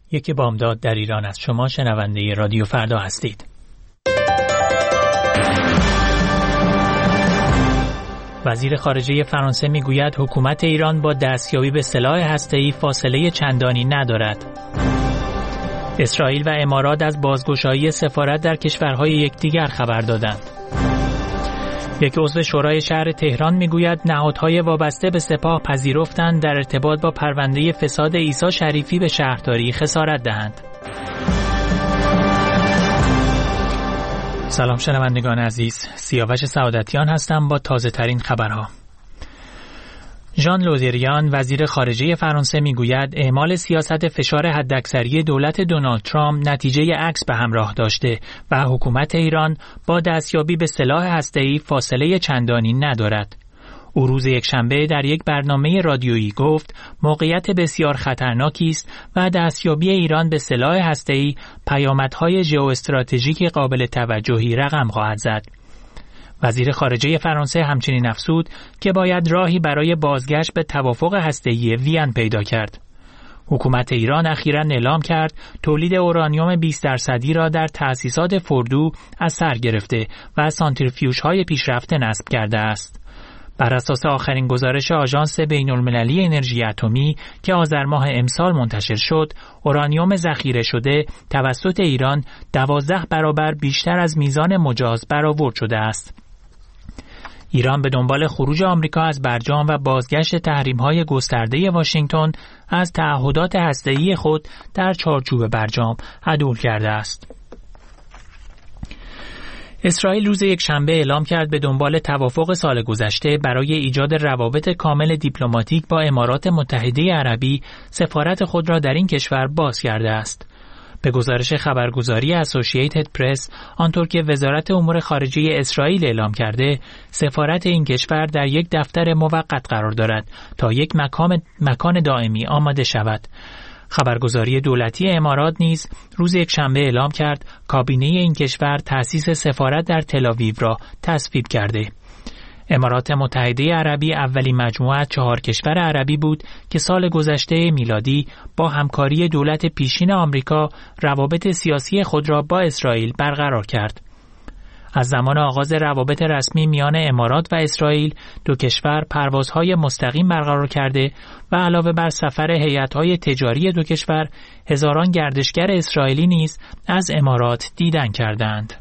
یک بامداد در ایران است. شما شنونده رادیو فردا هستید. وزیر خارجه فرانسه میگوید حکومت ایران با دستیابی به سلاح هسته‌ای فاصله چندانی ندارد. اسرائیل و امارات از بازگشایی سفارت در کشورهای یکدیگر خبر دادند. یک عضو شورای شهر تهران میگوید نهادهای وابسته به سپاه پذیرفتند در ارتباط با پرونده فساد عیسی شریفی به شهرداری خسارت دهند. سلام شنوندگان عزیز، سیاوش سعادتیان هستم با تازه ترین خبرها. ژان لودریان وزیر خارجه فرانسه میگوید اعمال سیاست فشار حداکثری دولت دونالد ترامپ نتیجه عکس به همراه داشته و حکومت ایران با دستیابی به سلاح هسته‌ای فاصله چندانی ندارد. او روز یکشنبه در یک برنامه رادیویی گفت موقعیت بسیار خطرناکی است و دستیابی ایران به سلاح هسته‌ای پیامدهای ژئواستراتژیک قابل توجهی رقم خواهد زد. وزیر خارجه فرانسه همچنین افزود که باید راهی برای بازگشت به توافق هسته‌ای وین پیدا کرد. حکومت ایران اخیراً اعلام کرد تولید اورانیوم 20% را در تأسیسات فوردو از سر گرفته و سانتریفیوژهای پیشرفته نصب کرده است. بر اساس آخرین گزارش آژانس بین‌المللی انرژی اتمی که آذر ماه امسال منتشر شد، اورانیوم ذخیره شده توسط ایران 12 برابر بیشتر از میزان مجاز برآورد شده است. ایران به دنبال خروج آمریکا از برجام و بازگشت تحریم‌های گسترده واشنگتن از تعهدات هسته‌ای خود در چارچوب برجام عدول کرده است. اسرائیل روز یکشنبه اعلام کرد به دنبال توافق سال گذشته برای ایجاد روابط کامل دیپلماتیک با امارات متحده عربی سفارت خود را در این کشور باز کرده است. به گزارش خبرگزاری اسوسییتد پرس، آنطور که وزارت امور خارجه اسرائیل اعلام کرده، سفارت این کشور در یک دفتر موقت قرار دارد تا یک مکان دائمی آماده شود. خبرگزاری دولتی امارات نیز روز یکشنبه اعلام کرد کابینه این کشور تأسیس سفارت در تل‌آویو را تصویب کرده. امارات متحده عربی اولین مجموعه از 4 کشور عربی بود که سال گذشته میلادی با همکاری دولت پیشین آمریکا روابط سیاسی خود را با اسرائیل برقرار کرد. از زمان آغاز روابط رسمی میان امارات و اسرائیل، دو کشور پروازهای مستقیم برقرار کرده و علاوه بر سفر هیئت‌های تجاری دو کشور، هزاران گردشگر اسرائیلی نیز از امارات دیدن کردند.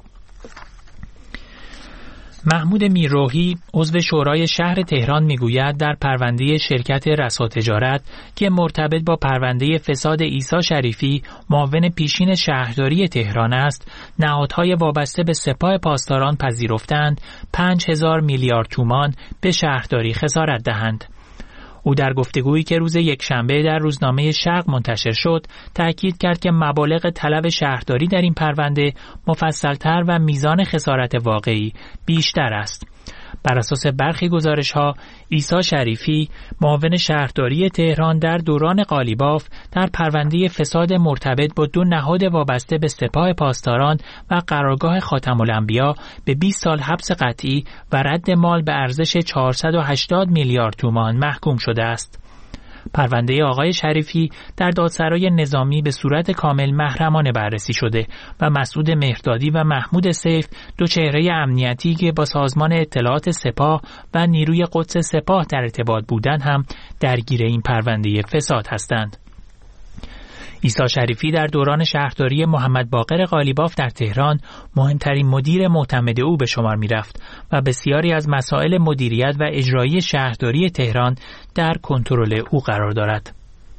محمود میرروحی عضو شورای شهر تهران میگوید در پرونده شرکت رسا تجارت که مرتبط با پرونده فساد عیسی شریفی معاون پیشین شهرداری تهران است، نهادهای وابسته به سپاه پاسداران پذیرفتند 5000 میلیارد تومان به شهرداری خسارت دهند. او در گفتگویی که روز یکشنبه در روزنامه شرق منتشر شد، تأکید کرد که مبالغ طلب شهرداری در این پرونده مفصل‌تر و میزان خسارت واقعی بیشتر است. بر اساس برخی گزارش‌ها، عیسی شریفی، معاون شهرداری تهران در دوران قالیباف در پرونده فساد مرتبط با 2 نهاد وابسته به سپاه پاسداران و قرارگاه خاتم الانبیا به 20 سال حبس قطعی و رد مال به ارزش 480 میلیارد تومان محکوم شده است. پرونده آقای شریفی در دادسرای نظامی به صورت کامل محرمانه بررسی شده و مسعود مهردادی و محمود سیف، 2 چهره امنیتی که با سازمان اطلاعات سپاه و نیروی قدس سپاه در ارتباط بودند هم درگیر این پرونده فساد هستند. عیسی شریفی در دوران شهرداری محمد باقر قالیباف در تهران مهمترین مدیر معتمد او به شمار می رفت و بسیاری از مسائل مدیریت و اجرایی شهرداری تهران در کنترل او قرار دارد.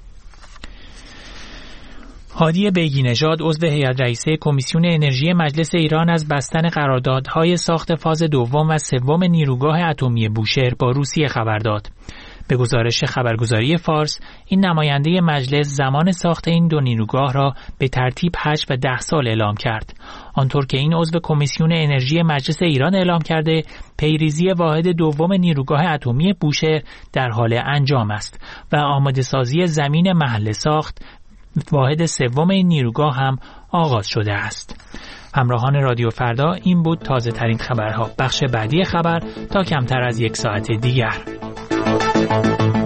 هادی بیگی نژاد عضو هیئت رئیسه کمیسیون انرژی مجلس ایران از بستن قراردادهای ساخت فاز دوم و سوم نیروگاه اتمی بوشهر با روسیه خبر داد. به گزارش خبرگزاری فارس، این نماینده مجلس زمان ساخت این 2 نیروگاه را به ترتیب 8 و 10 سال اعلام کرد. آنطور که این عضو کمیسیون انرژی مجلس ایران اعلام کرده، پیریزی واحد دوم نیروگاه اتمی بوشهر در حال انجام است و آماده سازی زمین محل ساخت واحد سوم این نیروگاه هم آغاز شده است. همراهان رادیو فردا، این بود تازه ترین خبرها. بخش بعدی خبر تا کمتر از 1 ساعت دیگر.